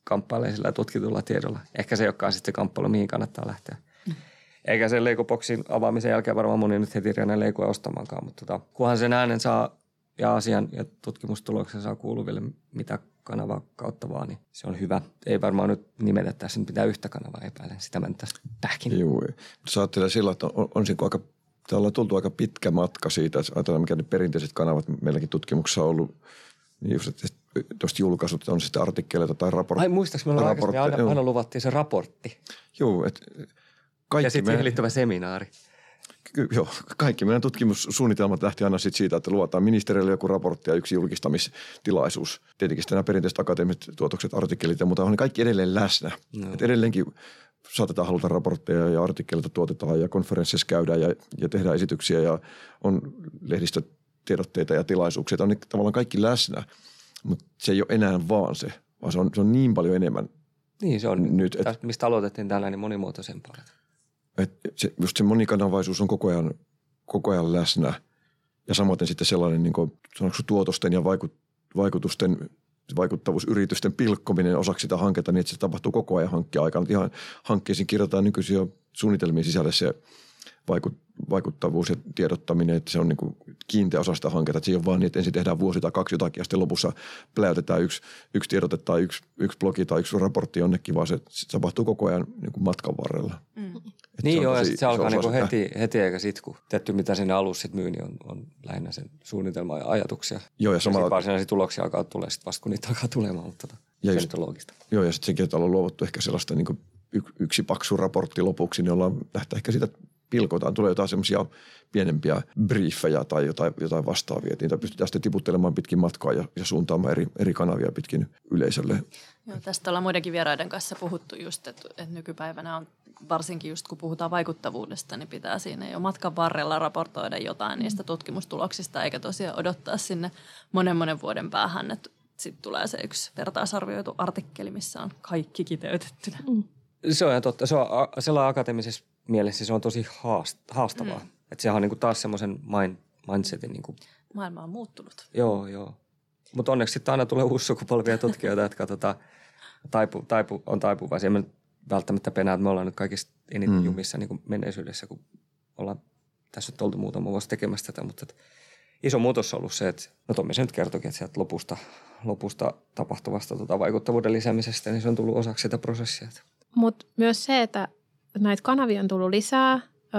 kamppailemaan sillä tutkitulla tiedolla. Ehkä se ei olekaan sitten se kamppailu, mihin kannattaa lähteä. Mm. Eikä sen Lego-boksin avaamisen jälkeen varmaan moni nyt heti riennä Legoa ostamaankaan, mutta tota, kunhan sen äänen saa ja asian ja tutkimustuloksen saa kuuluville mitä kanavaa kautta vaan, niin se on hyvä. Ei varmaan nyt nimetä tässä nyt pitää yhtä kanavaa epäilen. Sitä mä nyt tästä pähkin. Joo, mutta sä ajattelee sillä, että on, on siinä aika, täällä on tultu aika pitkä matka siitä, että ajatellaan mikä ne perinteiset kanavat meilläkin tutkimuksessa on ollut, niin just, että tuosta julkaisut on sitten artikkeleita tai raportteja. Ai muistaaks, meillä on aikaisemmin aina, aina luvattiin se raportti. Joo, että kaikki ja sitten siihen liittyvä seminaari. Ky- joo, kaikki meidän tutkimussuunnitelmat lähti aina sit siitä, että luotaan ministeriölle joku raportti ja yksi julkistamistilaisuus. Tietenkin sitten nämä perinteiset akateemiset tuotokset, artikkelit ja muuta on kaikki edelleen läsnä. No. Et edelleenkin saatetaan haluta raportteja ja artikkeleita tuotetaan ja konferensseissa käydään ja, ja tehdään esityksiä ja on lehdistötiedotteita ja tilaisuuksia. On tavallaan kaikki läsnä, mutta se ei ole enää vaan se, vaan se on, se on niin paljon enemmän. Niin se on nyt, et, mistä aloitettiin tällainen monimuotoisempaa. Että se, just se monikanavaisuus on koko ajan, koko ajan läsnä ja samoin sitten sellainen niin kuin, tuotosten ja vaikut, vaikutusten, vaikuttavuusyritysten pilkkominen osaksi sitä hanketta niin, että se tapahtuu koko ajan hankkeen aikana. Ihan hankkeisiin kirjoitetaan nykyisin jo suunnitelmien sisälle se vaikut, vaikuttavuus ja tiedottaminen, että se on niin kuin kiinteä osa sitä hanketta. Että se ei ole vaan niin, että ensin tehdään vuosi tai kaksi jotakin ja sitten lopussa pläytetään yksi, yksi tiedote tai yksi, yksi blogi tai yksi raportti jonnekin, vaan se, se tapahtuu koko ajan niin kuin matkan varrella. Mm. Niin joo, ja sitten se alkaa niinku heti, heti eikä sit, kun tietty mitä siinä alussa sit myy, niin on, on lähinnä sen suunnitelman ja ajatuksia. Joo, ja, ja samalla... varsinaisia tuloksia alkaa tulee sitten vasta, kun niitä alkaa tulemaan, mutta tota, ja se just, nyt on loogista. Joo, ja sitten sekin, että ollaan luovuttu ehkä sellaista niin kuin yksi paksu raportti lopuksi, niin ollaan lähteä ehkä siitä pilkotaan. Tulee jotain semmoisia pienempiä briefejä tai jotain, jotain vastaavia. Niitä pystytään sitten tiputtelemaan pitkin matkaa ja, ja suuntaamaan eri, eri kanavia pitkin yleisölle. Joo, tästä ollaan muidenkin vieraiden kanssa puhuttu just, että, että nykypäivänä on varsinkin just kun puhutaan vaikuttavuudesta, niin pitää siinä jo matkan varrella raportoida jotain niistä tutkimustuloksista, eikä tosiaan odottaa sinne monen monen vuoden päähän, että sitten tulee se yksi vertaisarvioitu artikkeli, missä on kaikki kiteytettynä. Mm. Se on ihan totta. Se on sellainen akateemisessa mielessä se on tosi haastavaa. Mm. Että sehän on niinku taas semmoisen mind, mindsetin. Niinku. Maailma on muuttunut. Joo, joo. Mutta onneksi sitten aina tulee uusi sukupolvia tutkijoita, jotka tota, taipu, taipu, on taipuvaisia. Emme välttämättä penää, että me ollaan nyt kaikista eniten mm. jumissa niin kuin menneisyydessä, kun ollaan tässä nyt oltu muutama vuosi tekemässä tätä. Mutta iso muutos on ollut se, että no Tommi se nyt kertoikin, että sieltä lopusta, lopusta tapahtuvasta tota, vaikuttavuuden lisäämisestä, niin se on tullut osaksi sitä prosessia. Mutta myös se, että näitä kanavia on tullut lisää,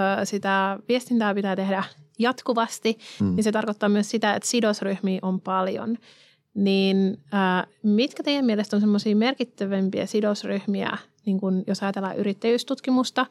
sitä viestintää pitää tehdä jatkuvasti, mm. niin se tarkoittaa myös sitä, että sidosryhmiä on paljon. Niin ää, mitkä teidän mielestä on semmoisia merkittävimpiä sidosryhmiä, niin kun jos ajatellaan yrittäjyystutkimusta,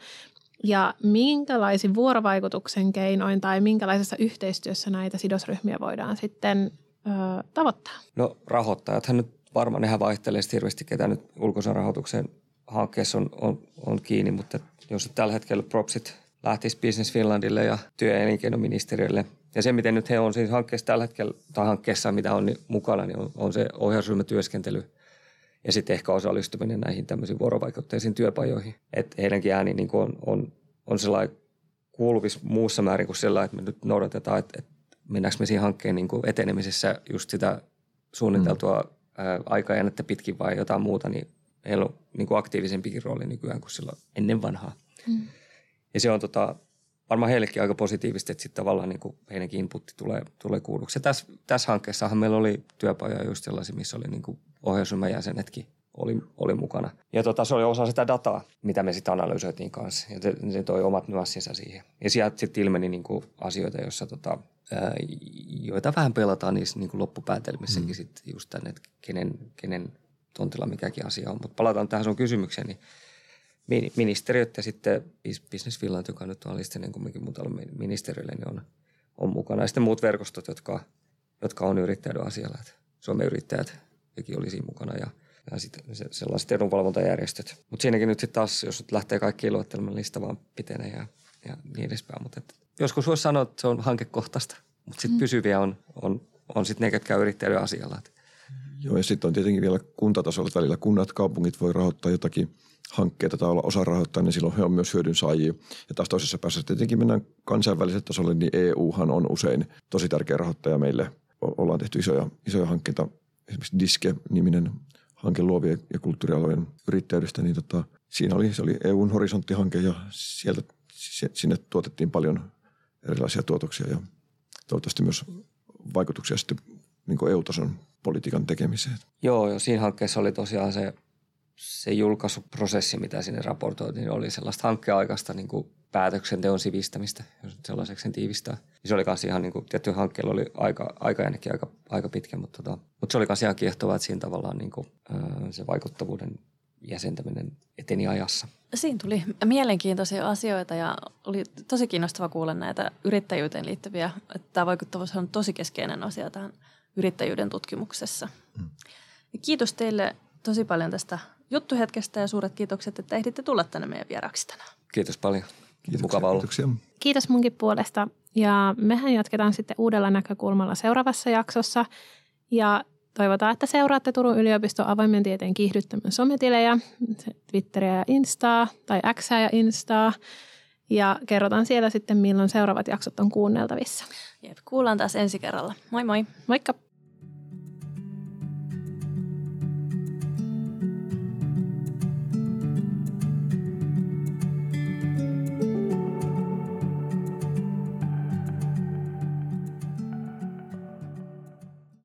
ja minkälaisin vuorovaikutuksen keinoin tai minkälaisessa yhteistyössä näitä sidosryhmiä voidaan sitten ää, tavoittaa? No rahoittajathan nyt varmaan, nehän vaihtelee hirveästi, ketä nyt ulkoisen rahoituksen hankkeessa on, on, on kiinni, mutta jos tällä hetkellä propsit lähtisi Business Finlandille ja työ- ja elinkeinoministeriölle. Ja se, miten nyt he on siinä hankkeessa tällä hetkellä, tai hankkeessa, mitä on mukana, niin on, on se ohjausryhmätyöskentely ja sitten ehkä osallistuminen näihin tämmöisiin vuorovaikutteisiin työpajoihin. Että heidänkin ääni niin on, on, on sellainen kuuluvis muussa määrin kuin sellainen, että me nyt noudatetaan, että, että mennäänkö me siinä hankkeen niin kuin etenemisessä just sitä suunniteltua mm. ää, aikajännettä pitkin vai jotain muuta, niin heillä on niin kuin aktiivisempikin rooli nykyään kuin silloin ennen vanhaa. Mm. Ja se on tota, varmaan heillekin aika positiivista, että sitten tavallaan niin kuin heidänkin inputti tulee, tulee kuulluksi. Ja tässä, tässä hankkeessahan meillä oli työpajoja just sellaisia, missä oli niin kuin ohjausryhmän jäsenetkin oli, oli mukana. Ja tota, se oli osa sitä dataa, mitä me sitten analysoitiin kanssa. Ja se, se toi omat nyanssinsa siihen. Ja sieltä sitten ilmeni niin kuin asioita, joissa, tota, ää, joita vähän pelataan niissä niin kuin loppupäätelmissäkin mm. sitten just tänne, että kenen, kenen tontilla mikäkin asia on. Mutta palataan tähän sun kysymykseen, niin ministeriöt ja sitten Business Finland, joka nyt on alistinen kumminkin muutalle ministeriölle, niin on, on mukana. Ja sitten muut verkostot, jotka, jotka on yrittäjyyden asialla. Että Suomen yrittäjät, jokin oli siinä mukana ja, ja sitten sellaiset edunvalvontajärjestöt. Mutta siinäkin nyt sitten taas, jos nyt lähtee kaikki luettelemaan, lista vaan pitenee ja, ja niin edespäin. Mutta joskus voisi sanoa, että se on hankekohtaista, mutta sitten mm. pysyviä on, on, on sitten ne, ketkä on yrittäjyyden asialla. Joo, ja sitten on tietenkin vielä kuntatasolla välillä. Kunnat, kaupungit voi rahoittaa jotakin hankkeita tai olla osa rahoittaa, niin silloin he on myös hyödyn saajia. Ja taas toisessa päässä tietenkin mennään kansainväliselle tasolle, niin E Uhan on usein tosi tärkeä rahoittaja meille. Ollaan tehty isoja, isoja hankkeita, esimerkiksi Diske-niminen hanke luovien ja kulttuurialojen yrittäjyydestä, niin tota, siinä oli, se oli E U:n horisonttihanke ja sieltä sinne tuotettiin paljon erilaisia tuotoksia ja toivottavasti myös vaikutuksia sitten niin kuin E U-tason politiikan tekemiseen. Joo, jo siinä hankkeessa oli tosiaan se, se julkaisuprosessi, mitä sinne raportoitiin, oli sellaista hankkeaikaista niin kuin päätöksenteon sivistämistä, jos sellaiseksi sen tiivistää. Ja se oli myös ihan, niin kuin, tiettyjen hankkeilla oli aika, aikajännekin aika, aika pitkä, mutta, tota, mutta se oli myös ihan kiehtovaa, että siinä tavallaan niin kuin, se vaikuttavuuden jäsentäminen eteni ajassa. Siinä tuli mielenkiintoisia asioita ja oli tosi kiinnostava kuulla näitä yrittäjyyteen liittyviä. Että tämä vaikuttavuus on tosi keskeinen asia tähän yrittäjyyden tutkimuksessa. Mm. Kiitos teille tosi paljon tästä juttuhetkestä ja suuret kiitokset, että ehditte tulla tänne meidän vieraksi tänään. Kiitos paljon. Kiitoksia. Mukava olla. Kiitoksia. Kiitos munkin puolesta ja mehän jatketaan sitten uudella näkökulmalla seuraavassa jaksossa ja toivotaan, että seuraatte Turun yliopiston avoimen tieteen kiihdyttämän sometilejä, Twitteriä ja Instaa tai Xää ja Instaa ja kerrotaan siellä sitten milloin seuraavat jaksot on kuunneltavissa. Jep, kuullaan taas ensi kerralla. Moi moi. Moikka!